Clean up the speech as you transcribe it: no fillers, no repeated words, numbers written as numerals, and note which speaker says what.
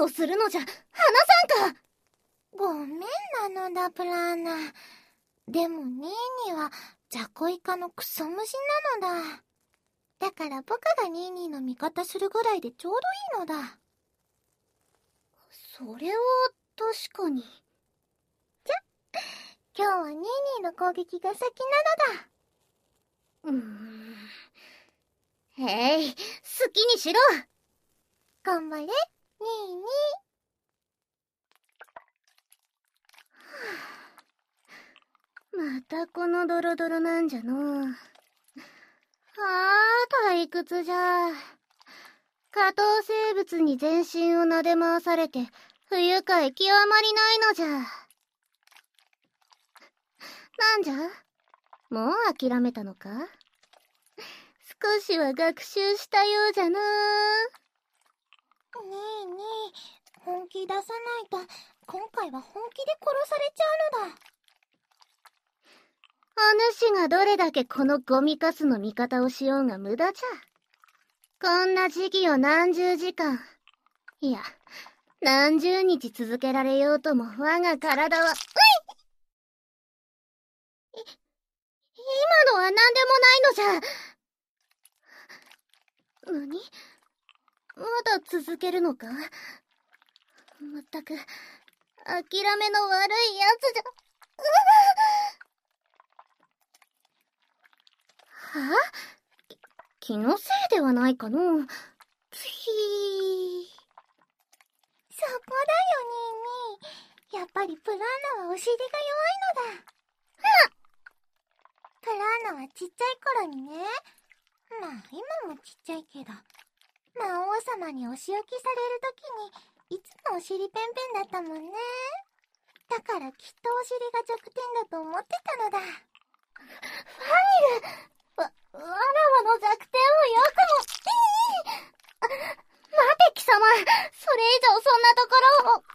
Speaker 1: をするのじゃ、話さんか。
Speaker 2: ごめんなのだ、プラーナ。でもニーニーは雑魚イカのクソ虫なのだ。だから僕がニーニーの味方するぐらいでちょうどいいのだ。
Speaker 1: それは確かに。
Speaker 2: じゃ、今日はニーニーの攻撃が先なのだ。
Speaker 1: へい、好きにしろ。
Speaker 2: 頑張れ、ニーニー。
Speaker 1: またこのドロドロなんじゃの。退屈じゃ。下等生物に全身を撫で回されて不愉快極まりないのじゃ。なんじゃ、もう諦めたのか。少しは学習したようじゃな。
Speaker 2: ニーニー、本気出さないと今回は本気で殺されちゃうのだ。
Speaker 1: お主がどれだけこのゴミカスの味方をしようが無駄じゃ。こんな時期を何十時間、いや、何十日続けられようとも我が体は、今のは何でもないのじゃ。何？まだ続けるのか？まったく、諦めの悪いやつじゃ。は？気のせいではないかの。
Speaker 2: そこだよ、ニーニー。やっぱりプラーナはお尻が弱いのだ。プラーナはちっちゃい頃にね。まあ今もちっちゃいけど、魔王様にお仕置きされるときにいつもお尻ペンペンだったもんね。だからきっとお尻が弱点だと思ってたのだ。
Speaker 1: ファニル、わらわの弱点をよくも。待て貴様、それ以上そんなところを。